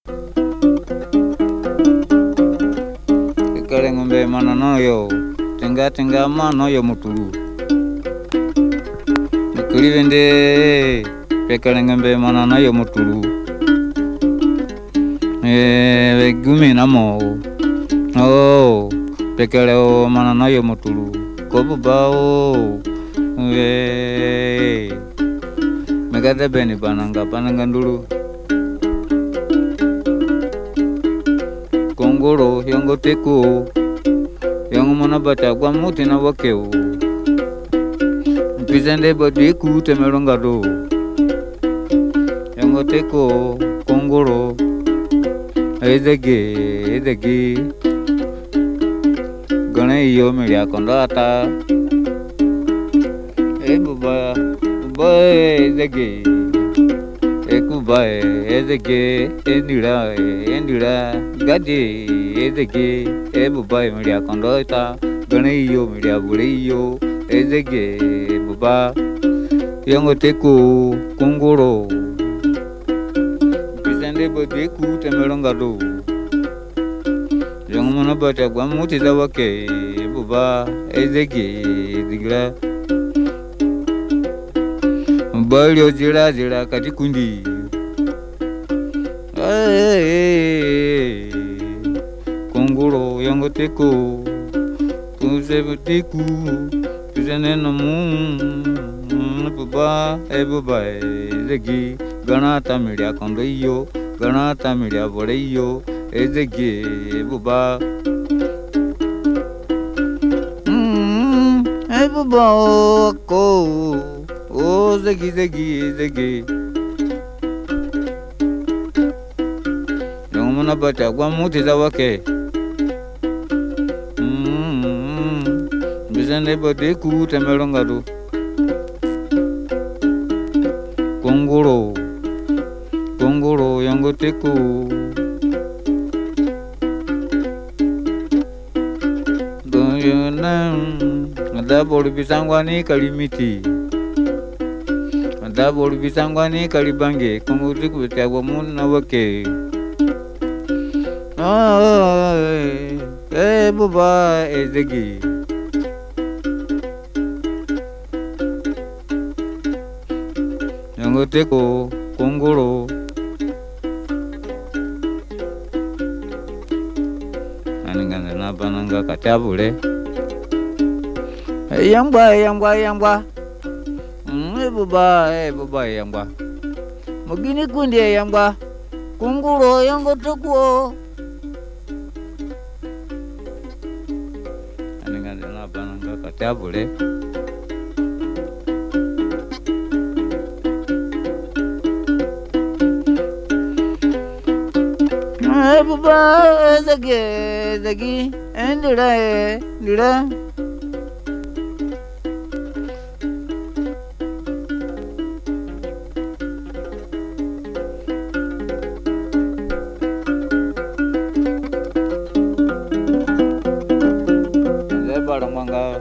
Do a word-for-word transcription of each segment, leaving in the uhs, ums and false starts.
Kale ngombe mana noyo tenga tenga mano yo mutulu Nikuli vende pekale ngombe mana noyo mutulu Eh gumi namo Oh pekale o mana noyo mutulu Kobu bao Eh Megade beni bananga pananga dulu Kongoro yango teko yango mona bata kwa muti na wakeo Mpizende badiku temelonga do yango teko kongoro Ezege ezege Gane iyo milia kondata E buba buba ezege Ekubae ezege endira endira gadi ezege ebubae milia kondota gane iyo milia bule iyo ezege buba yango teko kongoro pisande bodeku temelonga do yango mona bata gwa muti za wake buba ezege digra Balio zira zira kati kundi Hey, Kongoro yango teko Kusebu tiku Kusene no mu Buba e buba e zegi Ganata milia kondo iyo Ganata milia bore iyo E zegi buba E buba ko Oh zegi zegi zegi Yango mona bata kwa muti za wake mm Bizende bodeku temelonga do Kongoro Kongoro yango teko Doyona Adabolu bisangwani kalimiti Dabolu bisangwani kalibange Konguri kubetegwa muna wake Ah eh buba ezegi Yango teko kongoro Aningana na bananga katabule Yangwa yangwa yangwa Eh buba eh buba yangwa Mugini kundi yangwa Kunguro yango teko Aningana na bananga katabule Eh buba zagi zagi endira eh ndira Barang mangga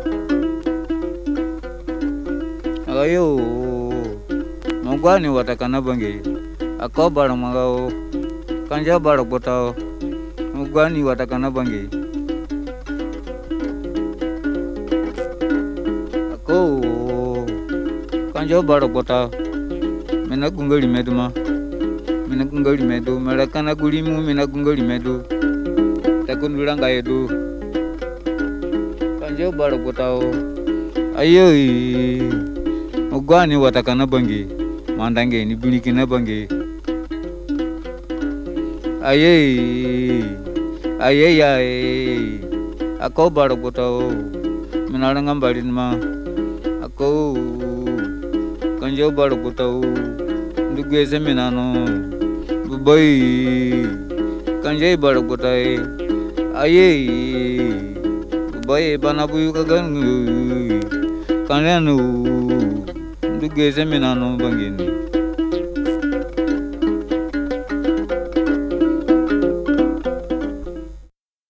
ayo mangwani watakana bangi ako barang mangga o kanja barang botao mangwani watakana bangi ako kanja barang botao mena gungali meduma mena gungali medu merakana gulimu mena gungali medu takun bilanga edu Kanjo baru ku tahu ayo mugwani watakana bangi mandange ni bilikina bangi ayo ayo ya ako baru ku tahu menarang ngambalin ma ako kanjo baru ku tahu ndugue seminano bubai kanjo baru ku tahu ayo Bae bana buyu kagan kanenu nduge seminano bangini